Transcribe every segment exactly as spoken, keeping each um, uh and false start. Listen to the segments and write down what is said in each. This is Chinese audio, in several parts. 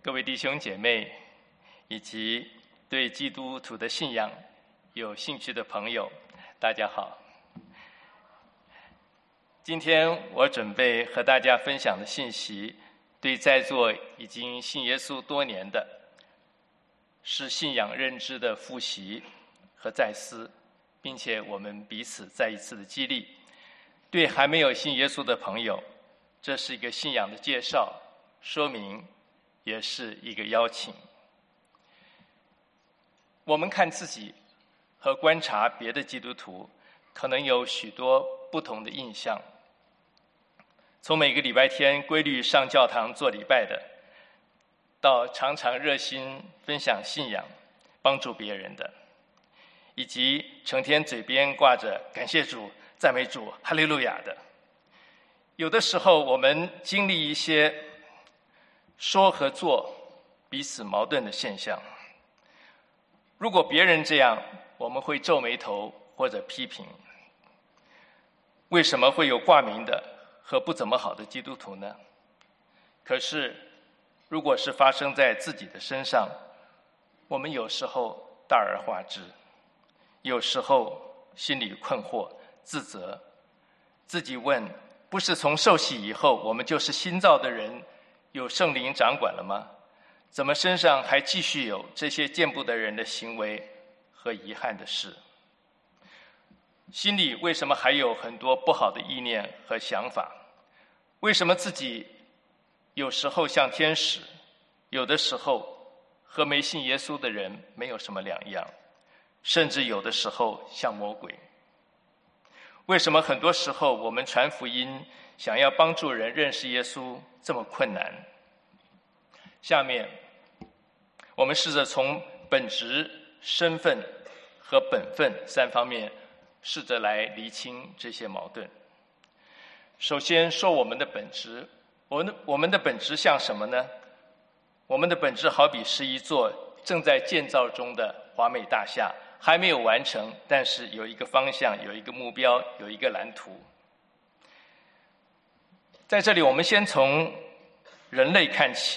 各位弟兄姐妹，以及对基督徒的信仰有兴趣的朋友，大家好。今天我准备和大家分享的信息，对在座已经信耶稣多年的，是信仰认知的复习和再思，并且我们彼此再一次的激励。对还没有信耶稣的朋友，这是一个信仰的介绍、说明，也是一个邀请。我们看自己和观察别的基督徒，可能有许多不同的印象。从每个礼拜天规律上教堂做礼拜的，到常常热心分享信仰、帮助别人的，以及成天嘴边挂着感谢主、赞美主、哈利路亚的。有的时候我们经历一些说和做彼此矛盾的现象。如果别人这样，我们会皱眉头或者批评。为什么会有挂名的和不怎么好的基督徒呢？可是如果是发生在自己的身上，我们有时候大而化之，有时候心里困惑自责，自己问，不是从受洗以后我们就是新造的人，有圣灵掌管了吗？怎么身上还继续有这些见不得人的行为和遗憾的事？心里为什么还有很多不好的意念和想法？为什么自己有时候像天使，有的时候和没信耶稣的人没有什么两样，甚至有的时候像魔鬼？为什么很多时候我们传福音，想要帮助人认识耶稣这么困难？下面我们试着从本质、身份和本分三方面试着来厘清这些矛盾。首先说我们的本质，我们的我们的本质像什么呢？我们的本质好比是一座正在建造中的华美大厦，还没有完成，但是有一个方向，有一个目标，有一个蓝图。在这里我们先从人类看起。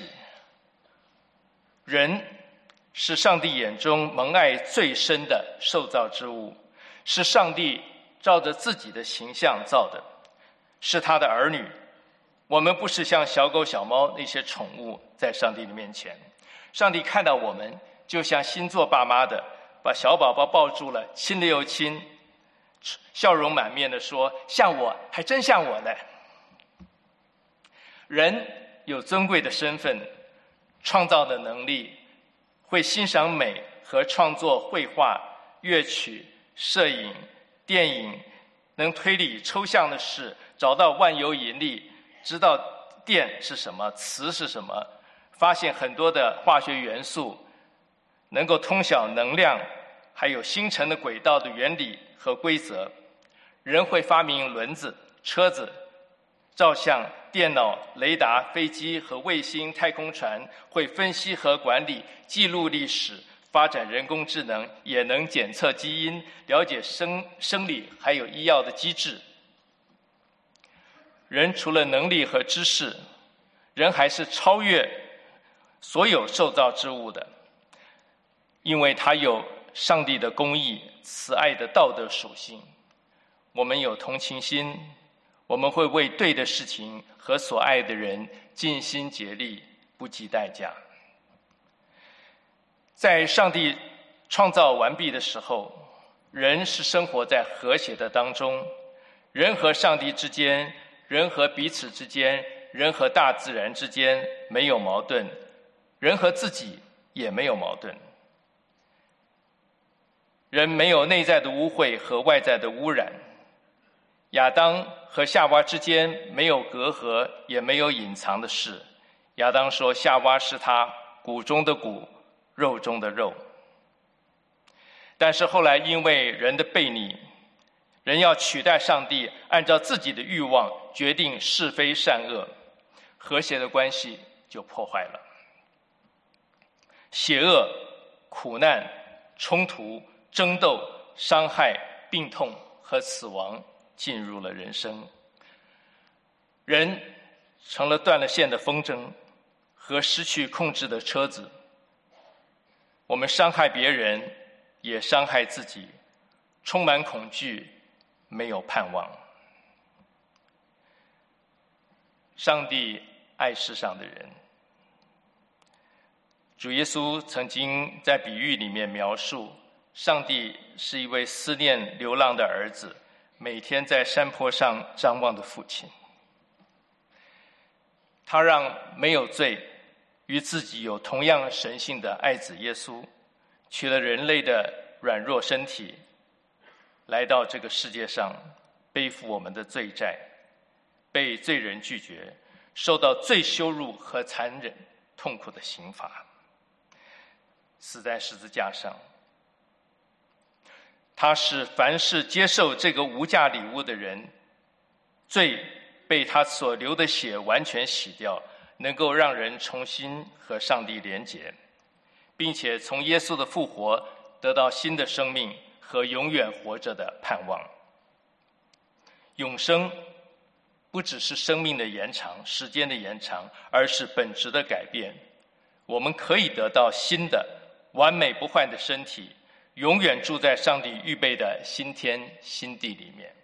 人是上帝眼中蒙爱最深的受造之物，是上帝照着自己的形象造的，是他的儿女。我们不是像小狗小猫那些宠物，在上帝的面前，上帝看到我们就像新做爸妈的，把小宝宝抱住了，亲了又亲，笑容满面地说，像我，还真像我呢。人有尊贵的身份，创造的能力，会欣赏美和创作绘画、乐曲、摄影、电影，能推理抽象的事，找到万有引力，知道电是什么，磁是什么，发现很多的化学元素，能够通晓能量，还有星辰的轨道的原理和规则。人会发明轮子、车子、照相、电脑、雷达、飞机和卫星、太空船，会分析和管理、记录历史，发展人工智能，也能检测基因，了解生生理还有医药的机制。人除了能力和知识，人还是超越所有受造之物的，因为他有上帝的公义、慈爱的道德属性。我们有同情心，我们会为对的事情和所爱的人尽心竭力，不计代价。在上帝创造完毕的时候，人是生活在和谐的当中，人和上帝之间，人和彼此之间，人和大自然之间没有矛盾，人和自己也没有矛盾。人没有内在的污秽和外在的污染。亚当和夏娃之间没有隔阂，也没有隐藏的事。亚当说，夏娃是他骨中的骨，肉中的肉。但是后来因为人的悖逆，人要取代上帝，按照自己的欲望决定是非善恶，和谐的关系就破坏了。邪恶、苦难、冲突、争斗、伤害、病痛和死亡进入了人生，人成了断了线的风筝， 和失去控制的车子。我们伤害别人，也伤害自己，充满恐惧，没有盼望。上帝爱世上的人。主耶稣曾经在比喻里面描述，上帝是一位思念流浪的儿子，每天在山坡上张望的父亲。他让没有罪与自己有同样神性的爱子耶稣，取了人类的软弱身体，来到这个世界上，背负我们的罪债，被罪人拒绝，受到最羞辱和残忍痛苦的刑罚，死在十字架上。他是凡是接受这个无价礼物的人，罪被他所流的血完全洗掉，能够让人重新和上帝连结，并且从耶稣的复活得到新的生命和永远活着的盼望。永生不只是生命的延长，时间的延长，而是本质的改变。我们可以得到新的完美不坏的身体，永远住在上帝预备的新天新地里面。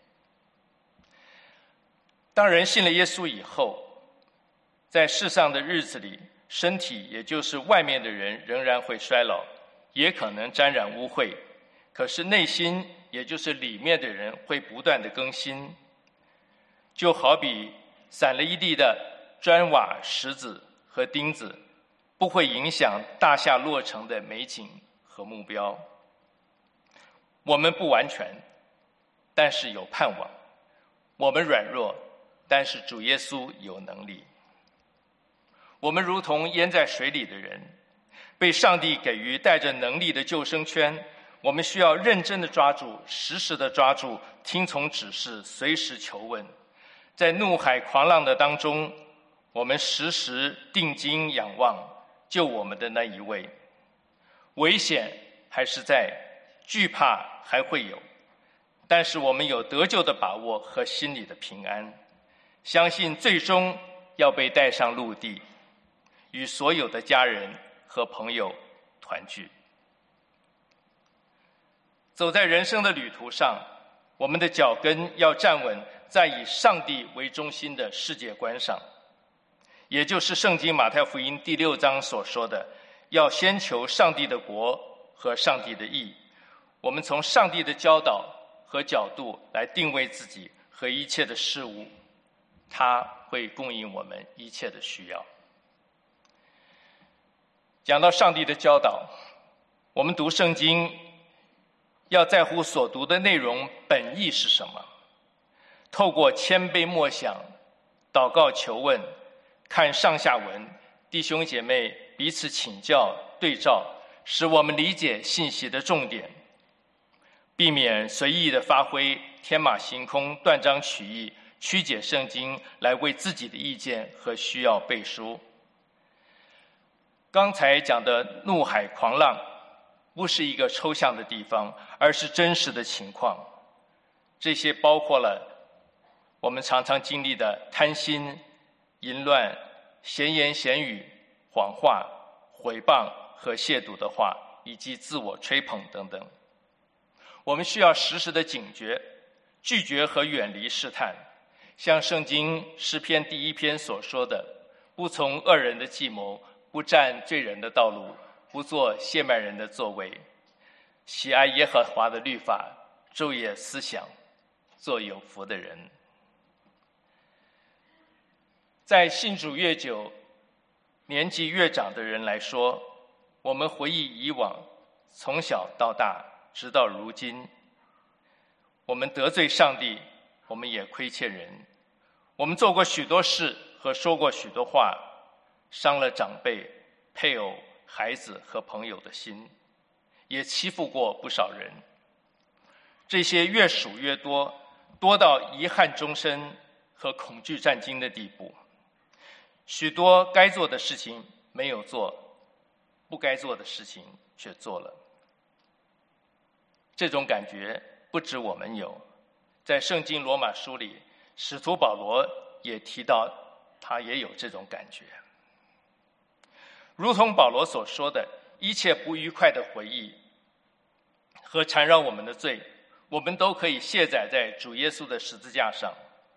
当人信了耶稣以后，在世上的日子里，身体也就是外面的人仍然会衰老，也可能沾染污秽，可是内心也就是里面的人会不断的更新。就好比散了一地的砖瓦石子和钉子，不会影响大厦落成的美景和目标。我们不完全，但是有盼望；我们软弱，但是主耶稣有能力。我们如同淹在水里的人，被上帝给予带着能力的救生圈，我们需要认真的抓住，时时的抓住，听从指示，随时求问。在怒海狂浪的当中，我们时时定睛仰望救我们的那一位。危险还是在，惧怕还会有，但是我们有得救的把握和心里的平安，相信最终要被带上陆地，与所有的家人和朋友团聚。走在人生的旅途上，我们的脚跟要站稳在以上帝为中心的世界观上，也就是圣经马太福音第六章所说的，要先求上帝的国和上帝的义。我们从上帝的教导和角度来定位自己和一切的事物，他会供应我们一切的需要。讲到上帝的教导，我们读圣经要在乎所读的内容本意是什么，透过谦卑默想、祷告求问、看上下文，弟兄姐妹彼此请教对照，使我们理解信息的重点，避免随意的发挥，天马行空、断章取义，曲解圣经来为自己的意见和需要背书。刚才讲的怒海狂浪不是一个抽象的地方，而是真实的情况。这些包括了我们常常经历的贪心、淫乱、闲言闲语、谎话、毁谤和亵渎的话，以及自我吹捧等等。我们需要时时的警觉，拒绝和远离试探，像圣经诗篇第一篇所说的，不从恶人的计谋，不占罪人的道路，不做亵慢人的座位，喜爱耶和华的律法，昼夜思想，做有福的人。在信主越久、年纪越长的人来说，我们回忆以往，从小到大，直到如今，我们得罪上帝，我们也亏欠人，我们做过许多事和说过许多话，伤了长辈、配偶、孩子和朋友的心，也欺负过不少人。这些越数越多，多到遗憾终身和恐惧战惊的地步。许多该做的事情没有做，不该做的事情却做了。这种感觉不止我们有，在圣经罗马书里，使徒保罗也提到他也有这种感觉。 如同保罗所说的，一切不愉快的回忆和缠绕我们的罪，我们都可以卸载在主耶稣的十字架上。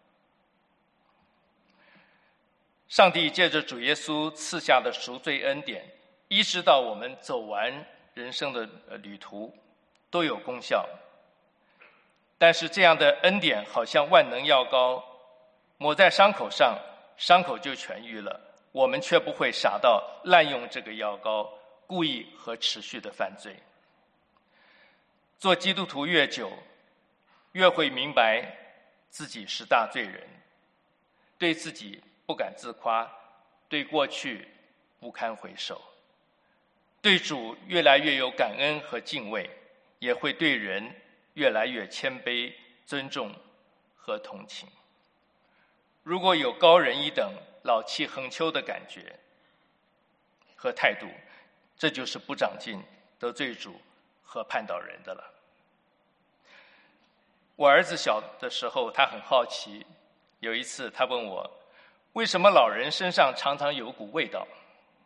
上帝借着主耶稣赐下的赎罪恩典，一直到我们走完人生的旅途，都有功效。但是这样的恩典好像万能药膏，抹在伤口上，伤口就痊愈了。我们却不会傻到滥用这个药膏，故意和持续的犯罪。做基督徒越久，越会明白自己是大罪人，对自己不敢自夸，对过去不堪回首，对主越来越有感恩和敬畏，也会对人越来越谦卑、尊重和同情。如果有高人一等、老气横秋的感觉和态度，这就是不长进、得罪主和叛倒人的了。我儿子小的时候，他很好奇，有一次他问我，为什么老人身上常常有股味道？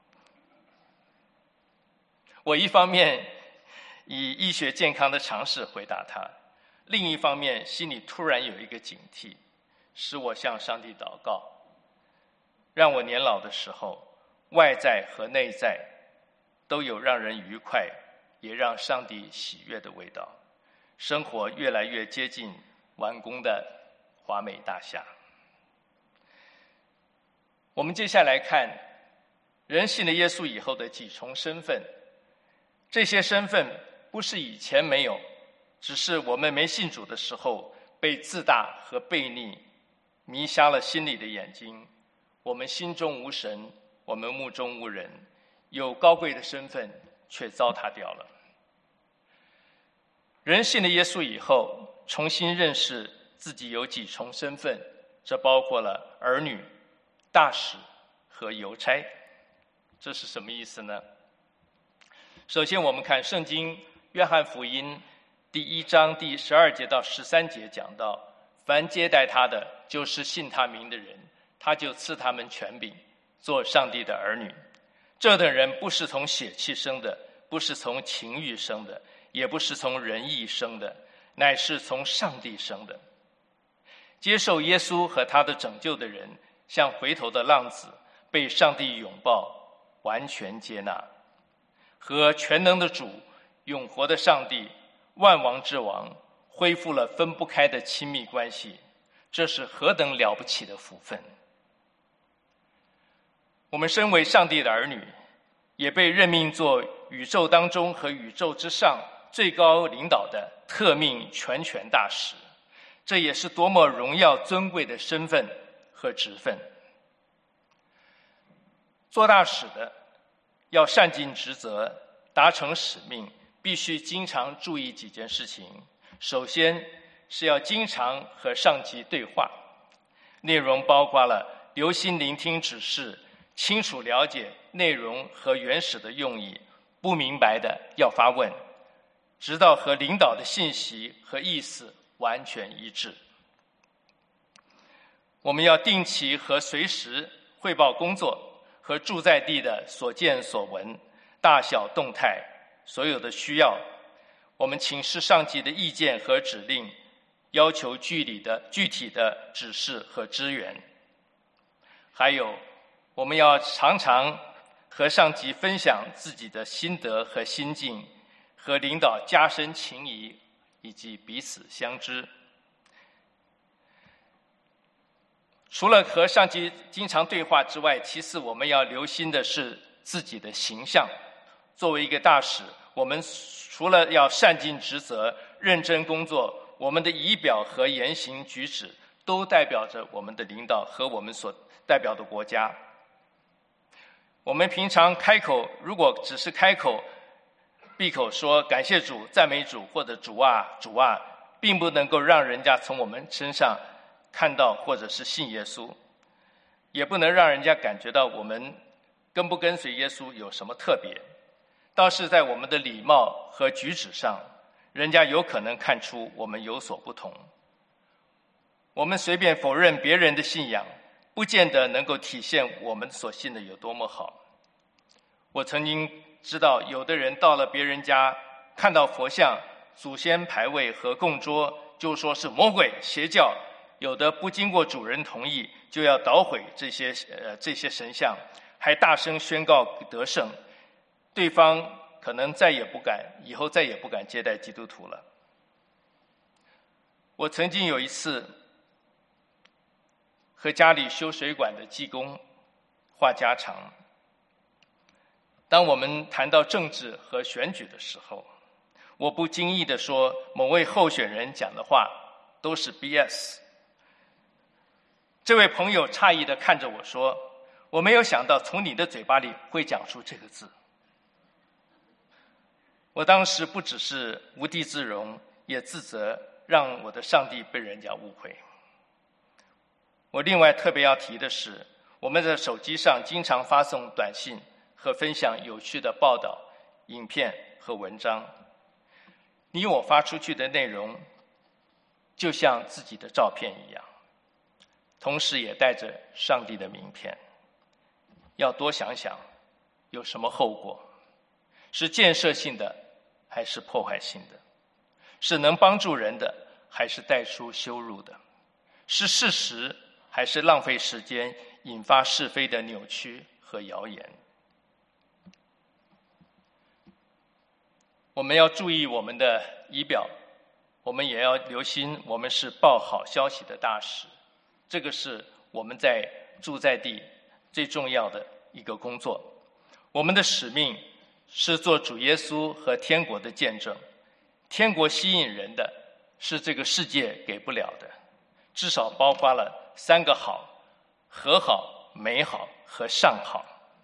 我一方面以医学健康的常识回答他，另一方面心里突然有一个警惕，使我向上帝祷告，让我年老的时候，外在和内在都有让人愉快，也让上帝喜悦的味道，生活越来越接近完工的华美大厦。我们接下来看人信了耶稣以后的几重身份。这些身份不是以前没有，只是我们没信主的时候被自大和悖逆迷瞎了心里的眼睛，我们心中无神，我们目中无人，有高贵的身份却糟蹋掉了。人信了耶稣以后，重新认识自己有几重身份，这包括了儿女、大使和邮差。这是什么意思呢？首先我们看圣经约翰福音第一章第十二节到十三节讲到，凡接待他的，就是信他名的人，他就赐他们权柄，做上帝的儿女。这等人不是从血气生的，不是从情欲生的，也不是从人意生的，乃是从上帝生的。接受耶稣和他的拯救的人，像回头的浪子，被上帝拥抱，完全接纳。和全能的主、永活的上帝、万王之王恢复了分不开的亲密关系，这是何等了不起的福分！我们身为上帝的儿女，也被任命做宇宙当中和宇宙之上最高领导的特命全权大使，这也是多么荣耀尊贵的身份和职分。做大使的要善尽职责，达成使命，必须经常注意几件事情。首先是要经常和上级对话，内容包括了留心聆听指示，清楚了解内容和原始的用意，不明白的要发问，直到和领导的信息和意思完全一致。我们要定期和随时汇报工作和驻在地的所见所闻，大小动态，所有的需要，我们请示上级的意见和指令，要求具体的具体的指示和支援。还有，我们要常常和上级分享自己的心得和心境，和领导加深情谊，以及彼此相知。除了和上级经常对话之外，其次我们要留心的是自己的形象。作为一个大使，我们除了要善尽职责、认真工作，我们的仪表和言行举止都代表着我们的领导和我们所代表的国家。我们平常开口，如果只是开口闭口说感谢主、赞美主或者主啊主啊，并不能够让人家从我们身上看到或者是信耶稣，也不能让人家感觉到我们跟不跟随耶稣有什么特别。倒是在我们的礼貌和举止上，人家有可能看出我们有所不同。我们随便否认别人的信仰，不见得能够体现我们所信的有多么好。 我曾经知道，有的人到了别人家，看到佛像、祖先牌位和供桌，就说是魔鬼邪教；有的不经过主人同意，就要捣毁这些呃这些神像，还大声宣告得胜。对方可能再也不敢，以后再也不敢接待基督徒了。我曾经有一次和家里修水管的技工话家常，当我们谈到政治和选举的时候，我不经意地说某位候选人讲的话都是 B S。 这位朋友诧异地看着我说，我没有想到从你的嘴巴里会讲出这个字。我当时不只是无地自容，也自责让我的上帝被人家误会。我另外特别要提的是，我们的手机上经常发送短信和分享有趣的报道、影片和文章。你我发出去的内容就像自己的照片一样，同时也带着上帝的名片。要多想想有什么后果，是建设性的还是破坏性的，是能帮助人的还是带出羞辱的，是事实还是浪费时间引发是非的扭曲和谣言。我们要注意我们的仪表，我们也要留心我们是报好消息的大使，这个是我们在驻在地最重要的一个工作。我们的使命是做主耶稣和天国的见证。天国吸引人的是这个世界给不了的，至少包括了三个好：和好、美好和上好。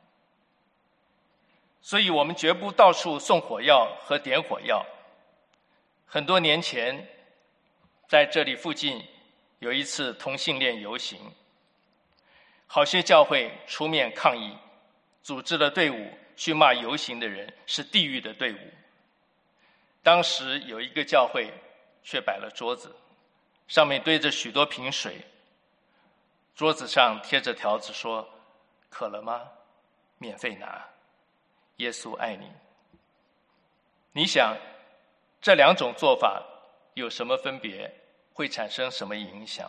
所以我们绝不到处送火药和点火药。很多年前，在这里附近有一次同性恋游行，好些教会出面抗议，组织了队伍去骂游行的人是地狱的队伍。当时有一个教会却摆了桌子，上面堆着许多瓶水，桌子上贴着条子说：渴了吗？免费拿，耶稣爱你。你想这两种做法有什么分别？会产生什么影响？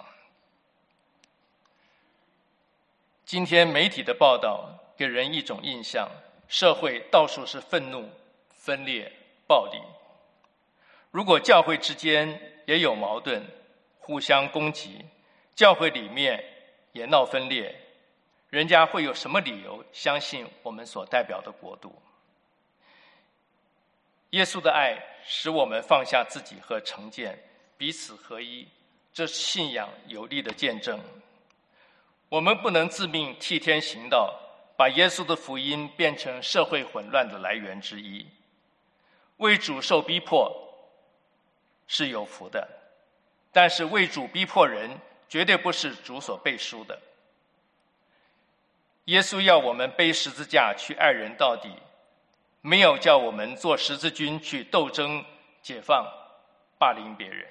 今天媒体的报道给人一种印象，社会到处是愤怒、分裂、暴力。如果教会之间也有矛盾，互相攻击，教会里面也闹分裂，人家会有什么理由相信我们所代表的国度？耶稣的爱使我们放下自己和成见，彼此合一，这是信仰有力的见证。我们不能自命替天行道，把耶稣的福音变成社会混乱的来源之一。为主受逼迫是有福的，但是为主逼迫人绝对不是主所背书的。耶稣要我们背十字架去爱人到底，没有叫我们做十字军去斗争、解放、霸凌别人。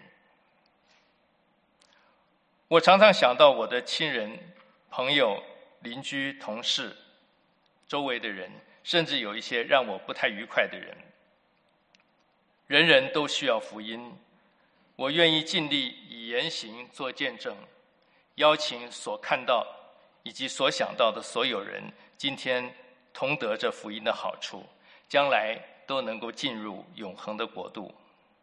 我常常想到我的亲人、朋友、邻居、同事，周围的人，甚至有一些让我不太愉快的人。人人都需要福音，我愿意尽力以言行做见证，邀请所看到以及所想到的所有人，今天同得这福音的好处，将来都能够进入永恒的国度。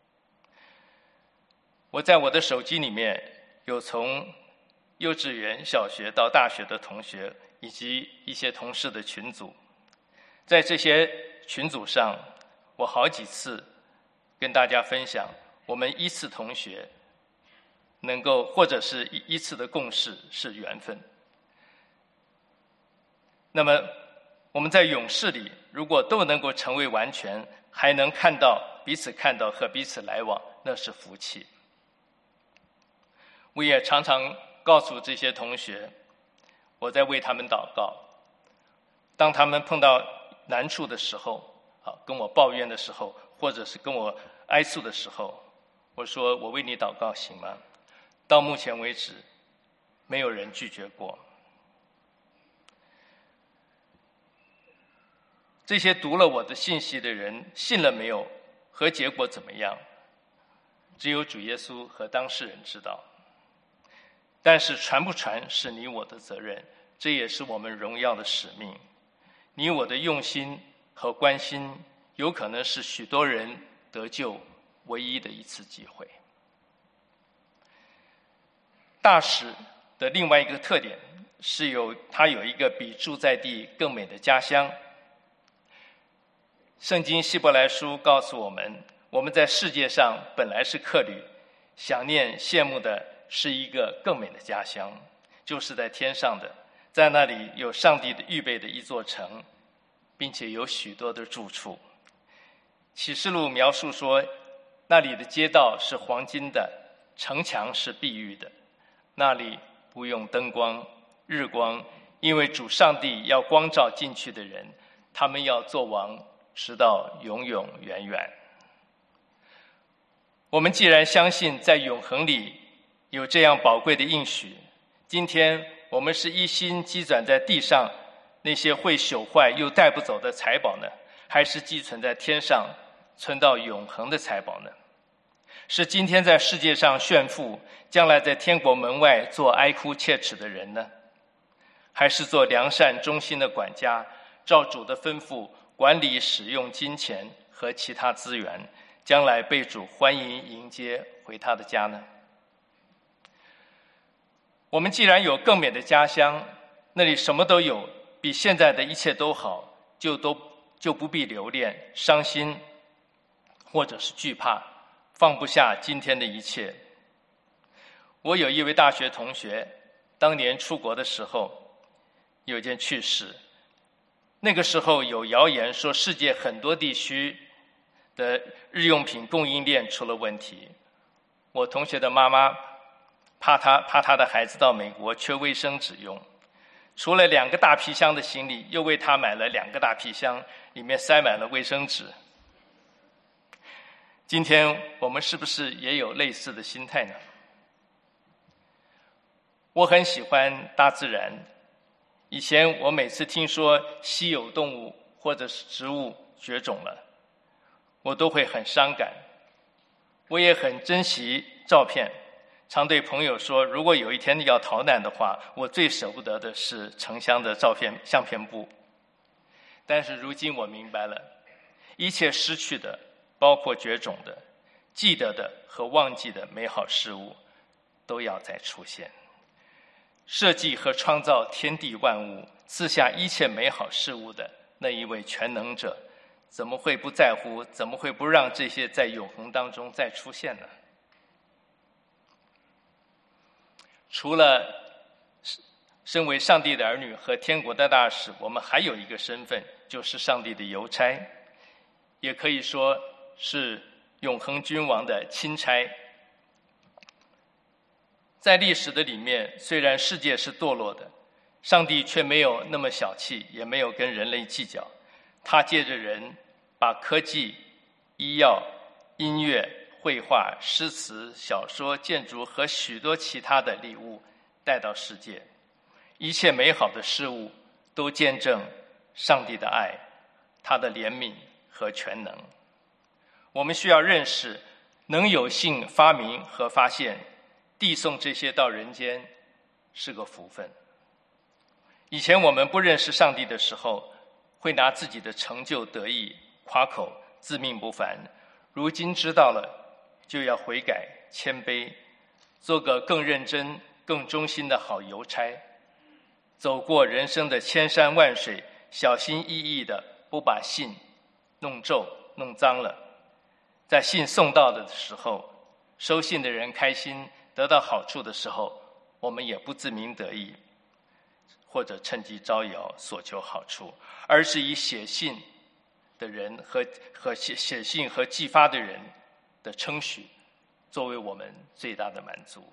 我在我的手机里面有从幼稚园、小学到大学的同学，以及一些同事的群组。在这些群组上，我好几次跟大家分享，我们依次同学能够或者是依次的共识是缘分。那么我们在永世里，如果都能够成为完全，还能看到彼此看到和彼此来往，那是福气。我也常常告诉这些同学，我在为他们祷告。当他们碰到难处的时候，啊，跟我抱怨的时候，或者是跟我哀诉的时候，我说我为你祷告行吗？到目前为止，没有人拒绝过。 这些读了我的信息的人信了没有，和结果怎么样，只有主耶稣和当事人知道。但是传不传是你我的责任，这也是我们荣耀的使命。你我的用心和关心，有可能是许多人得救唯一的一次机会。大使的另外一个特点是有它有一个比住在地更美的家乡。圣经希伯来书告诉我们，我们在世界上本来是客旅，想念羡慕的是一个更美的家乡，就是在天上的，在那里有上帝的预备的一座城，并且有许多的住处。启示录描述说，那里的街道是黄金的，城墙是碧玉的，那里不用灯光日光，因为主上帝要光照进去的人，他们要做王直到永永远远。我们既然相信在永恒里有这样宝贵的应许，今天我们是一心积攒在地上那些会朽坏又带不走的财宝呢，还是寄存在天上存到永恒的财宝呢？是今天在世界上炫富，将来在天国门外做哀哭切齿的人呢？还是做良善忠心的管家，照主的吩咐管理使用金钱和其他资源，将来被主欢迎迎接回他的家呢？我们既然有更美的家乡，那里什么都有，比现在的一切都好，就都就不必留恋、伤心，或者是惧怕，放不下今天的一切。我有一位大学同学，当年出国的时候有一件趣事。那个时候有谣言说世界很多地区的日用品供应链出了问题。我同学的妈妈怕他怕他的孩子到美国缺卫生纸用，除了两个大皮箱的行李，又为他买了两个大皮箱，里面塞满了卫生纸。今天我们是不是也有类似的心态呢？我很喜欢大自然，以前我每次听说稀有动物或者是植物绝种了，我都会很伤感。我也很珍惜照片，常对朋友说，如果有一天要逃难的话，我最舍不得的是成箱的照片相片簿。但是如今我明白了，一切失去的，包括绝种的、记得的和忘记的美好事物，都要再出现。设计和创造天地万物，赐下一切美好事物的那一位全能者，怎么会不在乎，怎么会不让这些在永恒当中再出现呢？除了身为上帝的儿女和天国的大使，我们还有一个身份，就是上帝的邮差，也可以说是永恒君王的钦差。在历史的里面，虽然世界是堕落的，上帝却没有那么小气，也没有跟人类计较。他借着人，把科技、医药、音乐、绘画、诗词、小说、建筑和许多其他的礼物带到世界。一切美好的事物都见证上帝的爱，他的怜悯和全能。我们需要认识，能有幸发明和发现，递送这些到人间是个福分。以前我们不认识上帝的时候，会拿自己的成就得意夸口，自命不凡。如今知道了，就要悔改谦卑，做个更认真更忠心的好邮差，走过人生的千山万水，小心翼翼的不把信弄皱弄脏了。在信送到的时候，收信的人开心得到好处的时候，我们也不自鸣得意，或者趁机招摇索求好处，而是以写信的人和和写写信和寄发的人的称许，作为我们最大的满足。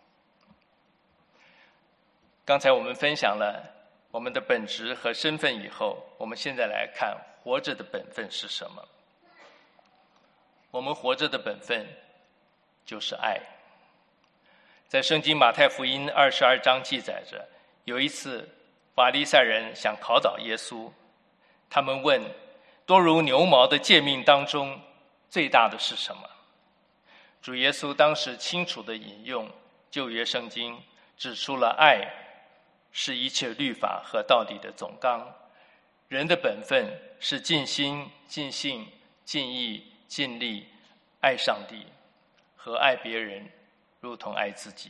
刚才我们分享了我们的本质和身份以后，我们现在来看活着的本分是什么。我们活着的本分就是爱。在圣经马太福音二十二章记载着，有一次法利赛人想考倒耶稣， 他们问：多如牛毛的诫命当中，最大的是什么？主耶稣当时清楚地引用旧约圣经，指出了爱是一切律法和道理的总纲。人的本分是尽心、尽性、尽意、尽力爱上帝和爱别人，如同爱自己。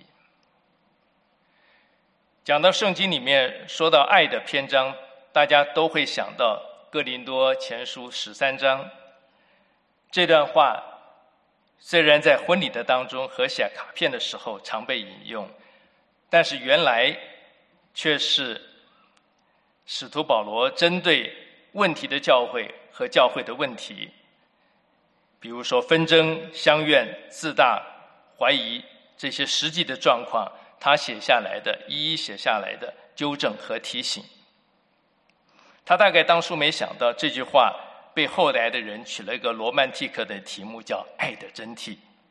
讲到圣经里面说到爱的篇章，大家都会想到哥林多前书十三章。这段话虽然在婚礼的当中和写卡片的时候常被引用，但是原来却是使徒保罗针对问题的教会和教会的问题，比如说纷争、相怨、自大、怀疑这些实际的状况，他写下来的一一写下来的纠正和提醒。他大概当初没想到这句话被后来的人取了一个罗曼蒂克的题目，叫爱的真谛，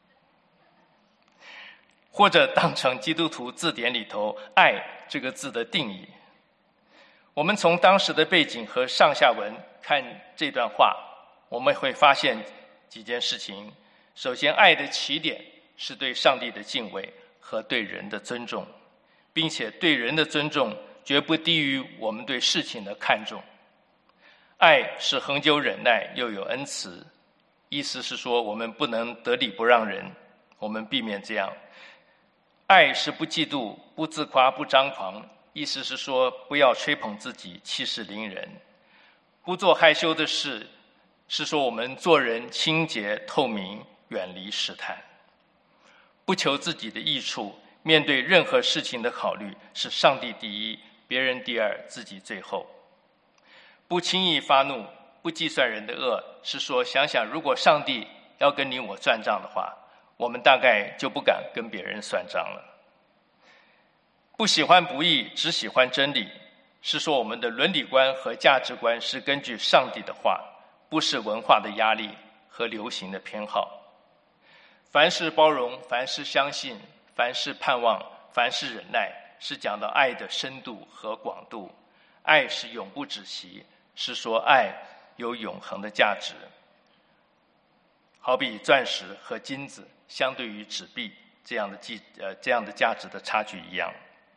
或者当成基督徒字典里头爱这个字的定义。我们从当时的背景和上下文看这段话，我们会发现几件事情。首先，爱的起点是对上帝的敬畏和对人的尊重，并且对人的尊重绝不低于我们对事情的看重。爱是恒久忍耐，又有恩慈，意思是说我们不能得理不让人，我们避免这样。爱是不嫉妒，不自夸，不张狂，意思是说不要吹捧自己，气势凌人。不做害羞的事，是说我们做人清洁透明，远离试探。不求自己的益处，面对任何事情的考虑是上帝第一，别人第二，自己最后。不轻易发怒，不计算人的恶，是说想想如果上帝要跟你我算账的话，我们大概就不敢跟别人算账了。不喜欢不义，只喜欢真理，是说我们的伦理观和价值观是根据上帝的话，不是文化的压力和流行的偏好。凡事包容，凡事相信，凡事盼望，凡事忍耐，是讲到爱的深度和广度。爱是永不止息，是说爱有永恒的价值。好比钻石和金子相对于纸币这样的计呃这样的价值的差距一样。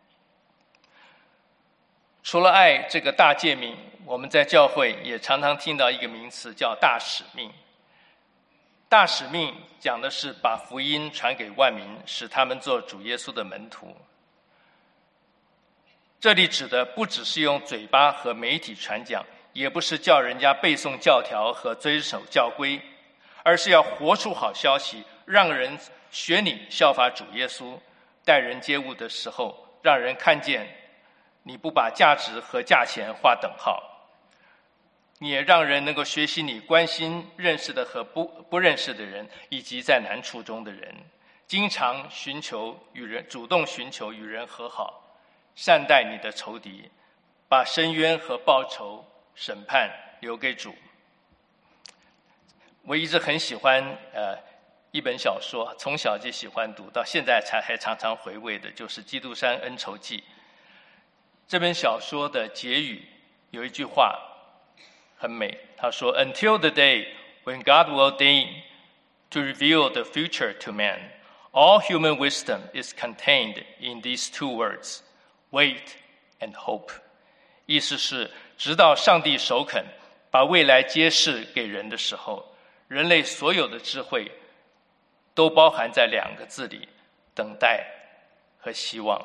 除了爱这个大诫命，我们在教会也常常听到一个名词叫大使命。大使命讲的是把福音传给万民，使他们做主耶稣的门徒。这里指的不只是用嘴巴和媒体传讲，也不是叫人家背诵教条和遵守教规，而是要活出好消息，让人学你效法主耶稣，待人接物的时候，让人看见你不把价值和价钱划等号，你也让人能够学习你关心认识的和不不认识的人，以及在难处中的人，经常寻求与人主动寻求与人和好，善待你的仇敌，把申冤和报仇审判留给主。我一直很喜欢呃一本小说，从小就喜欢读，到现在才还常常回味的，就是《基督山恩仇记》。这本小说的结语有一句话很美，他说 Until the day when God will deign to reveal the future to man, all human wisdom is contained in these two words, wait and hope. 意思是直到上帝首肯把未来揭示给人的时候，人类所有的智慧都包含在两个字里，等待和希望。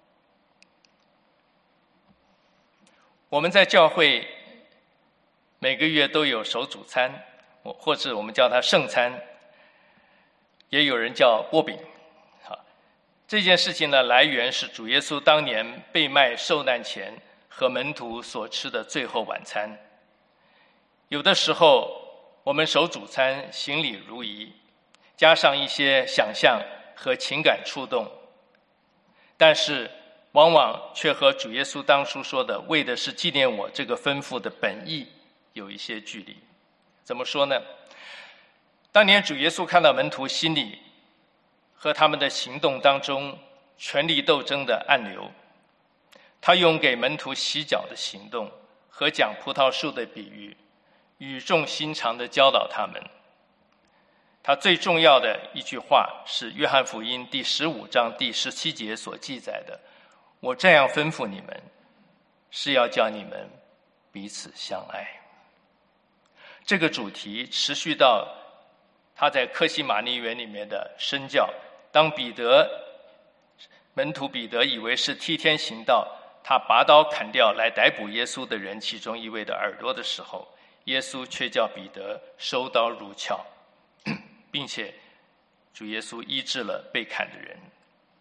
我们在教会每个月都有守主餐，或者我们叫它圣餐，也有人叫波饼。好，这件事情的来源是主耶稣当年被卖受难前和门徒所吃的最后晚餐。有的时候我们守主餐行礼如仪，加上一些想象和情感触动，但是往往却和主耶稣当初说的为的是纪念我这个吩咐的本意有一些距离。怎么说呢？当年主耶稣看到门徒心里和他们的行动当中权力斗争的暗流，他用给门徒洗脚的行动和讲葡萄树的比喻，语重心长地教导他们。他最重要的一句话是约翰福音第十五章第十七节所记载的：我这样吩咐你们，是要叫你们彼此相爱。这个主题持续到他在客西马尼园里面的身教。当彼得门徒彼得以为是替天行道，他拔刀砍掉来逮捕耶稣的人其中一位的耳朵的时候，耶稣却叫彼得收刀入鞘，并且主耶稣医治了被砍的人。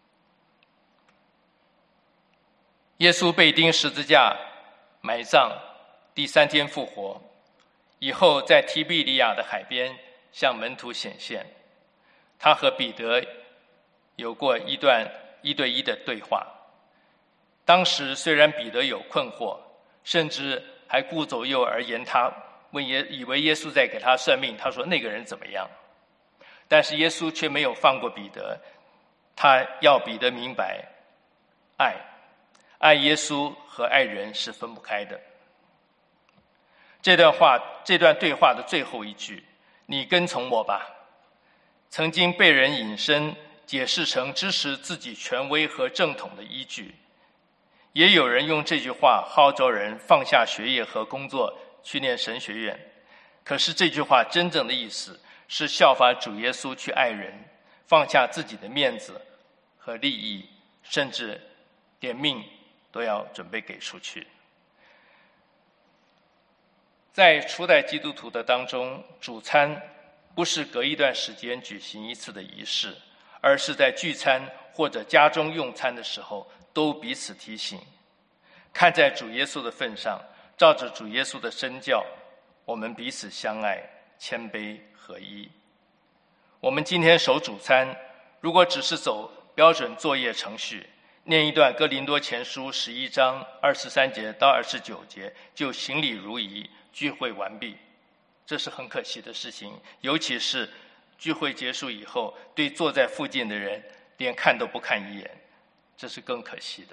耶稣被钉十字架埋葬，第三天复活以后，在提比利亚的海边向门徒显现。他和彼得有过一段一对一的对话。当时虽然彼得有困惑，甚至还顾左右而言他，问耶以为耶稣在给他算命，他说那个人怎么样，但是耶稣却没有放过彼得。他要彼得明白，爱爱耶稣和爱人是分不开的。这段话这段对话的最后一句，你跟从我吧，曾经被人引申解释成支持自己权威和正统的依据，也有人用这句话号召人放下学业和工作去念神学院。可是这句话真正的意思是效法主耶稣去爱人，放下自己的面子和利益，甚至连命都要准备给出去。在初代基督徒的当中，主餐不是隔一段时间举行一次的仪式，而是在聚餐或者家中用餐的时候都彼此提醒，看在主耶稣的份上，照着主耶稣的身教，我们彼此相爱，谦卑合一。我们今天守主餐，如果只是走标准作业程序，念一段哥林多前书十一章二十三节到二十九节就行礼如仪，聚会完毕，这是很可惜的事情。尤其是聚会结束以后，对坐在附近的人连看都不看一眼，这是更可惜的。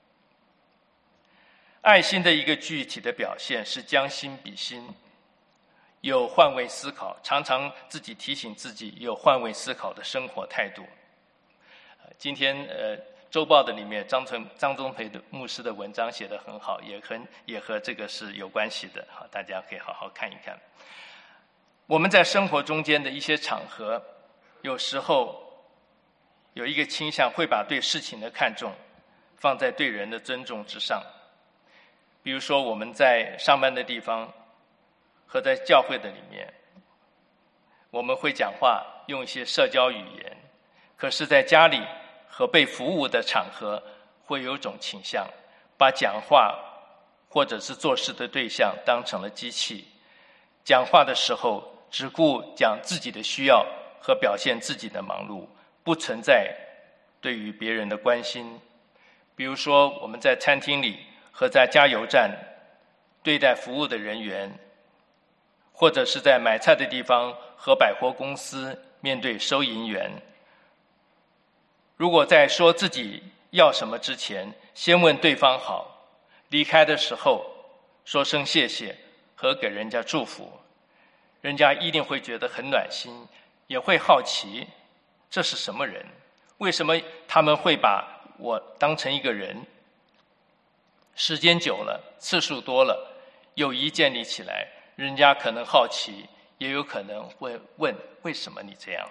爱心的一个具体的表现是将心比心，有换位思考，常常自己提醒自己有换位思考的生活态度。今天呃周报的里面张存张宗培的牧师的文章写得很好，也和也和这个是有关系的，好，大家可以好好看一看。我们在生活中间的一些场合，有时候有一个倾向会把对事情的看重放在对人的尊重之上。比如说我们在上班的地方和在教会的里面，我们会讲话用一些社交语言，可是在家里和被服务的场合会有种倾向，把讲话或者是做事的对象当成了机器，讲话的时候只顾讲自己的需要和表现自己的忙碌，不存在对于别人的关心。比如说我们在餐厅里和在加油站对待服务的人员，或者是在买菜的地方和百货公司面对收银员，如果在说自己要什么之前先问对方好，离开的时候说声谢谢和给人家祝福，人家一定会觉得很暖心，也会好奇这是什么人，为什么他们会把我当成一个人。时间久了，次数多了，友谊建立起来，人家可能好奇，也有可能会问为什么你这样。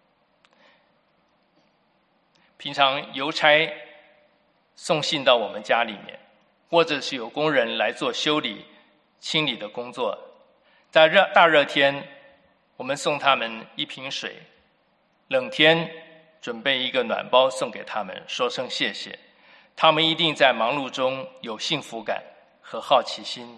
平常邮差送信到我们家里面，或者是有工人来做修理清理的工作，在热大热天我们送他们一瓶水，冷天准备一个暖包送给他们，说声谢谢，他们一定在忙碌中有幸福感和好奇心。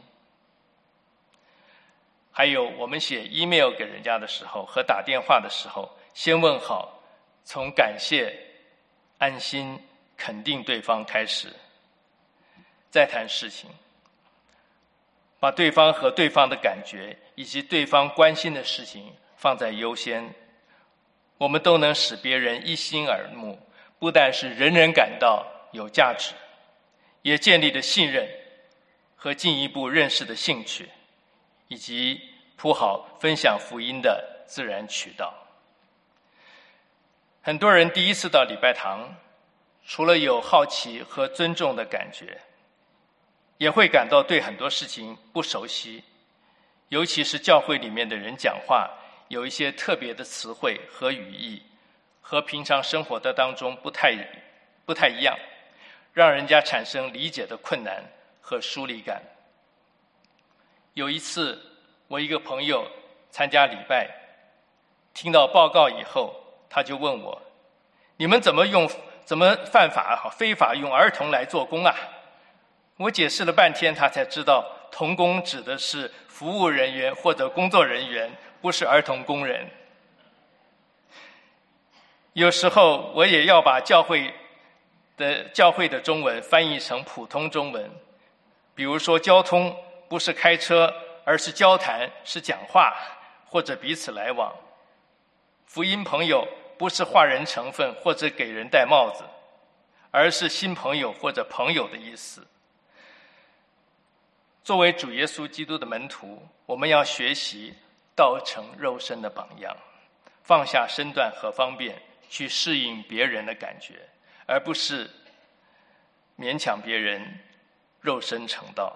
还有我们写 email 给人家的时候和打电话的时候，先问好，从感谢、安心、肯定对方开始，再谈事情，把对方和对方的感觉以及对方关心的事情放在优先，我们都能使别人一心耳目，不但是人人感到有价值，也建立了信任和进一步认识的兴趣，以及铺好分享福音的自然渠道。很多人第一次到礼拜堂，除了有好奇和尊重的感觉，也会感到对很多事情不熟悉，尤其是教会里面的人讲话有一些特别的词汇和语义，和平常生活的当中不太不太一样，让人家产生理解的困难和疏离感。有一次，我一个朋友参加礼拜，听到报告以后，他就问我：“你们怎么用怎么犯法非法用儿童来做工啊？”我解释了半天，他才知道童工指的是服务人员或者工作人员，不是儿童工人。有时候我也要把教会的教会的中文翻译成普通中文，比如说交通不是开车，而是交谈，是讲话或者彼此来往。福音朋友不是画人成分或者给人戴帽子，而是新朋友或者朋友的意思。作为主耶稣基督的门徒，我们要学习道成肉身的榜样，放下身段和方便，去适应别人的感觉，而不是勉强别人肉身成道。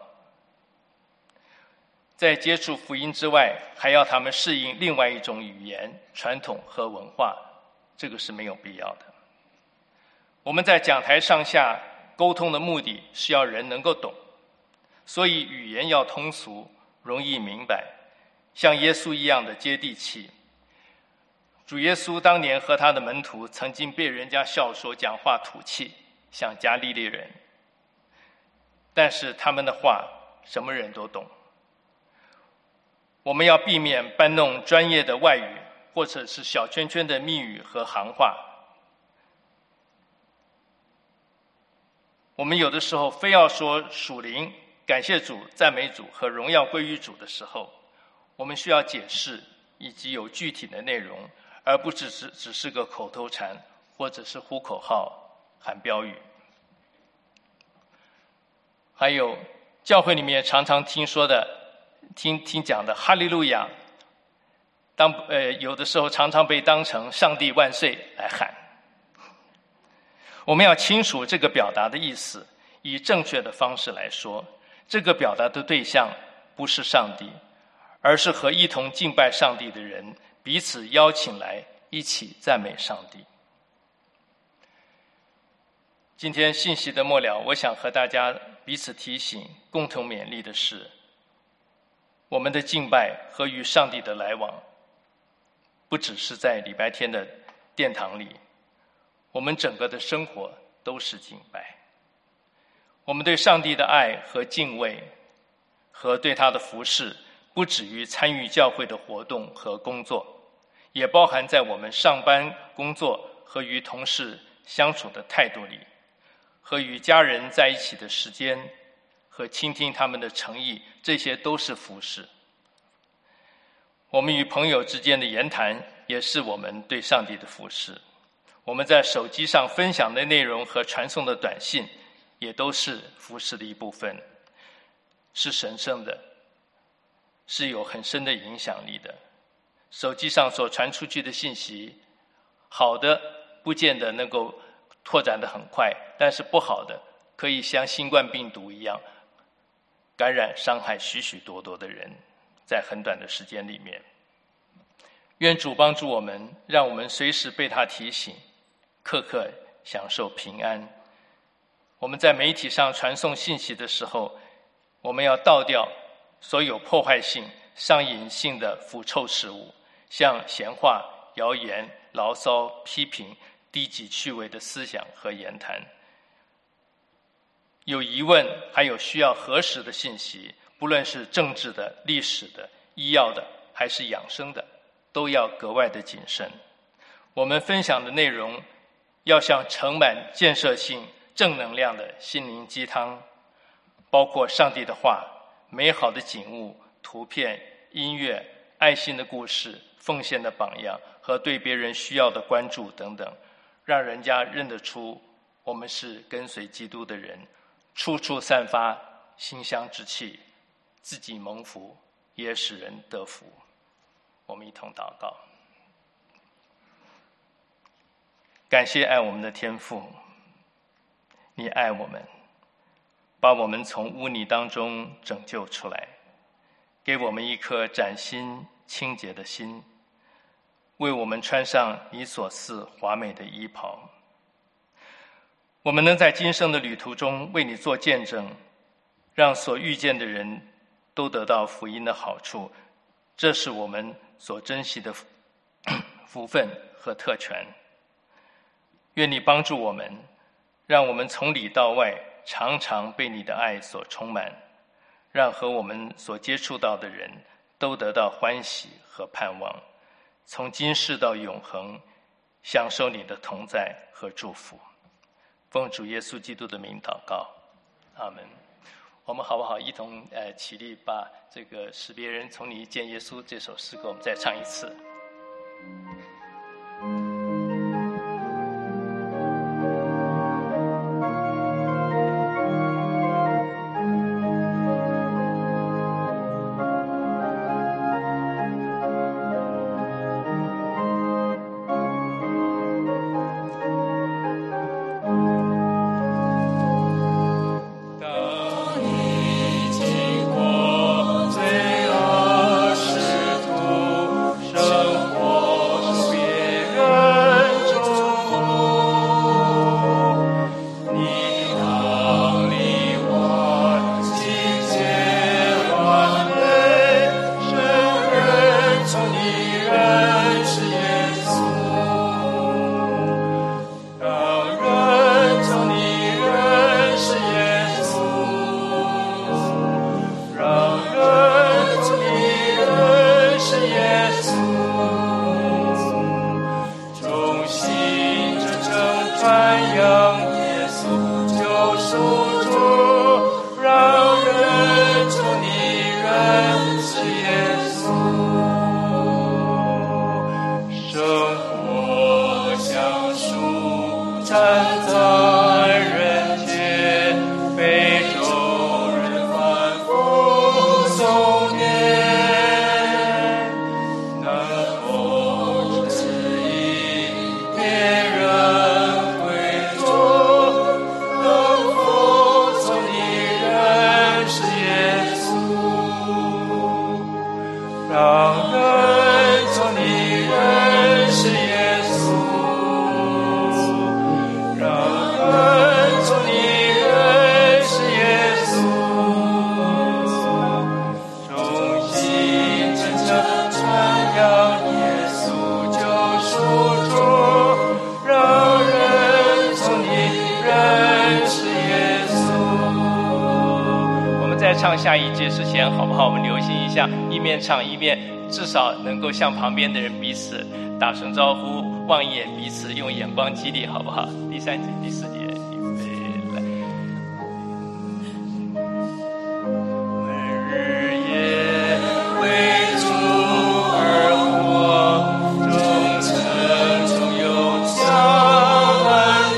在接触福音之外，还要他们适应另外一种语言、传统和文化，这个是没有必要的。我们在讲台上下沟通的目的是要人能够懂，所以语言要通俗，容易明白，像耶稣一样的接地气。主耶稣当年和他的门徒曾经被人家笑说讲话土气，像加利利人，但是他们的话什么人都懂。我们要避免搬弄专业的外语，或者是小圈圈的密语和行话。我们有的时候非要说属灵、感谢主、赞美主和荣耀归于主的时候，我们需要解释以及有具体的内容，而不只是只是个口头禅，或者是呼口号、喊标语。还有教会里面常常听说的、听听讲的哈利路亚，当呃有的时候常常被当成上帝万岁来喊。我们要清楚这个表达的意思，以正确的方式来说，这个表达的对象不是上帝，而是和一同敬拜上帝的人彼此邀请来一起赞美上帝。今天信息的末了，我想和大家彼此提醒，共同勉励的是，我们的敬拜和与上帝的来往，不只是在礼拜天的殿堂里，我们整个的生活都是敬拜。我们对上帝的爱和敬畏，和对他的服侍，不止于参与教会的活动和工作，也包含在我们上班、工作和与同事相处的态度里，和与家人在一起的时间，和倾听他们的诚意，这些都是服侍。我们与朋友之间的言谈，也是我们对上帝的服侍。我们在手机上分享的内容和传送的短信，也都是服侍的一部分，是神圣的，是有很深的影响力的。手机上所传出去的信息，好的不见得能够拓展得很快，但是不好的可以像新冠病毒一样感染伤害许许多多的人，在很短的时间里面。愿主帮助我们，让我们随时被他提醒，刻刻享受平安。我们在媒体上传送信息的时候，我们要倒掉所有破坏性、上瘾性的腐臭事物，像闲话、谣言、牢骚、批评、低级趣味的思想和言谈。有疑问还有需要核实的信息，不论是政治的、历史的、医药的还是养生的，都要格外的谨慎。我们分享的内容要像盛满建设性、正能量的心灵鸡汤，包括上帝的话、美好的景物、图片、音乐、爱心的故事、奉献的榜样和对别人需要的关注等等，让人家认得出我们是跟随基督的人，处处散发馨香之气，自己蒙福，也使人得福。我们一同祷告。感谢爱我们的天父，你爱我们，把我们从污泥当中拯救出来，给我们一颗崭新清洁的心，为我们穿上你所赐华美的衣袍。我们能在今生的旅途中为你做见证，让所遇见的人都得到福音的好处，这是我们所珍惜的福分和特权。愿你帮助我们，让我们从里到外常常被你的爱所充满，让和我们所接触到的人都得到欢喜和盼望，从今世到永恒享受你的同在和祝福。奉主耶稣基督的名祷告，阿们。我们好不好一同呃起立，把这个使别人从你见耶稣这首诗歌我们再唱一次。唱下一节之前好不好？我们留心一下，一面唱一面至少能够向旁边的人彼此打声招呼，望一眼彼此，用眼光激励，好不好？第三节第四节预备来。日夜为主而活，忠诚中有相安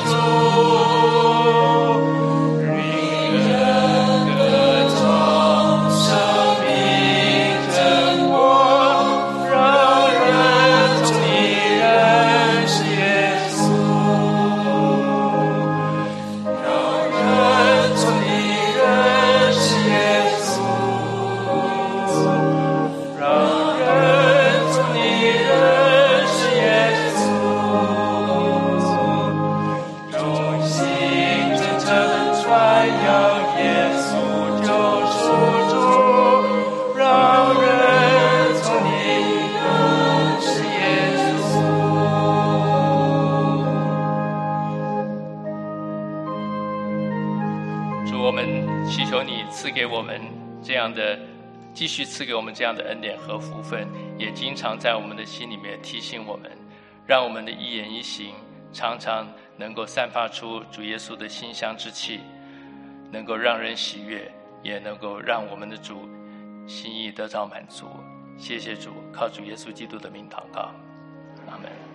住，令人歌唱生命真果，让人从你认识耶稣，让人从你认识耶稣，让人从你认识耶稣，衷心真诚传扬耶稣救赎主，让人从你认识耶稣。主，我们祈求你赐给我们这样的，继续赐给我们这样的恩典和福分，也经常在我们的心里面提醒我们，让我们的一言一行常常能够散发出主耶稣的馨香之气，能够让人喜悦，也能够让我们的主心意得到满足。谢谢主，靠主耶稣基督的名祷告，阿们。